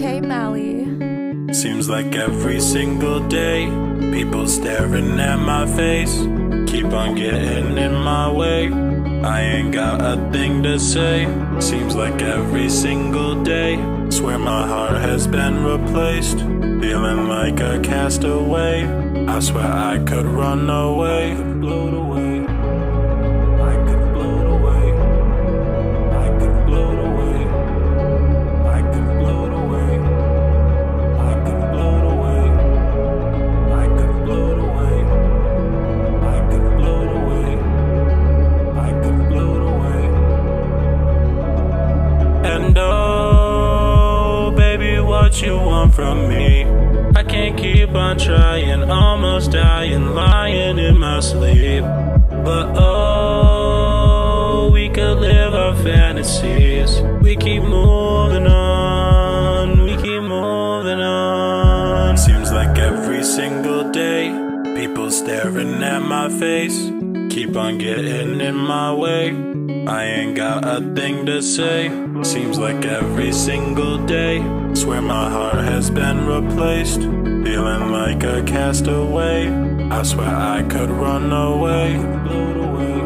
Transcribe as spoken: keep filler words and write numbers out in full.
K Mally. Seems like every single day, people staring at my face, keep on getting in my way. I ain't got a thing to say. Seems like every single day, swear my heart has been replaced, feeling like a castaway. I swear I could run away, float away. I could float away. I could float away. I could float away. I could float away. I could float away. I could float away. I could float away. And oh, baby, what you want from me? I can't keep on trying, almost dying, lying in my sleep. But oh, we could live our fantasies. We keep moving on, we keep moving on. Seems like every single day, people staring at my face, keep on getting in my way. I ain't got a thing to say. Seems like every single day, swear my heart has been replaced, feeling like a castaway. I swear I could run away, float away.